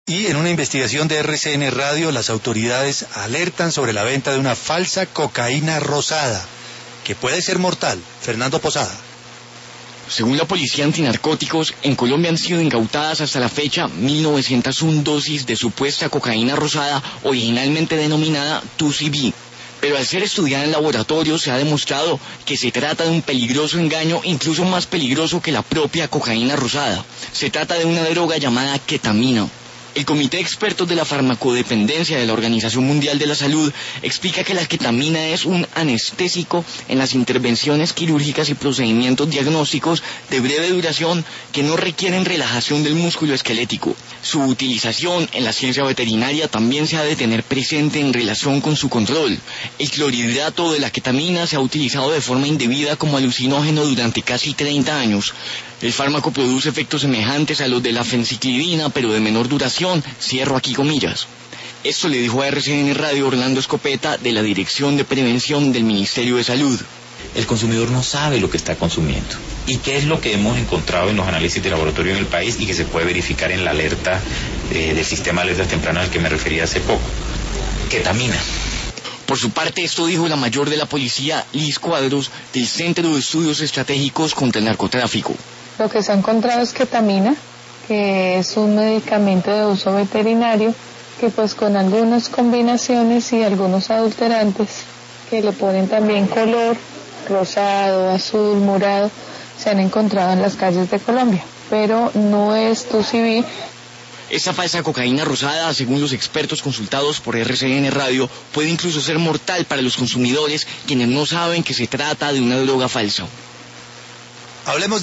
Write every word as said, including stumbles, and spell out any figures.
Y en una investigación de R C N Radio, las autoridades alertan sobre la venta de una falsa cocaína rosada, que puede ser mortal. Fernando Posada. Según la Policía Antinarcóticos, en Colombia han sido incautadas hasta la fecha mil novecientas una dosis de supuesta cocaína rosada, originalmente denominada dos C B. Pero al ser estudiada en laboratorio se ha demostrado que se trata de un peligroso engaño, incluso más peligroso que la propia cocaína rosada. Se trata de una droga llamada ketamina. El Comité de Expertos de la Farmacodependencia de la Organización Mundial de la Salud explica que la ketamina es un anestésico en las intervenciones quirúrgicas y procedimientos diagnósticos de breve duración que no requieren relajación del músculo esquelético. Su utilización en la ciencia veterinaria también se ha de tener presente en relación con su control. El clorhidrato de la ketamina se ha utilizado de forma indebida como alucinógeno durante casi treinta años. El fármaco produce efectos semejantes a los de la fenciclidina, pero de menor duración. Cierro aquí comillas. Esto le dijo a R C N Radio Orlando Escopeta, de la Dirección de Prevención del Ministerio de Salud. El consumidor no sabe lo que está consumiendo. ¿Y qué es lo que hemos encontrado en los análisis de laboratorio en el país y que se puede verificar en la alerta eh, del sistema de alertas tempranas al que me refería hace poco? Ketamina. Por su parte, esto dijo la mayor de la policía, Liz Cuadros, del Centro de Estudios Estratégicos contra el Narcotráfico. Lo que se ha encontrado es ketamina, que es un medicamento de uso veterinario que pues con algunas combinaciones y algunos adulterantes que le ponen también color, rosado, azul, morado, se han encontrado en las calles de Colombia, pero no es dos C B. Esta falsa cocaína rosada, según los expertos consultados por R C N Radio, puede incluso ser mortal para los consumidores, quienes no saben que se trata de una droga falsa. Hablemos de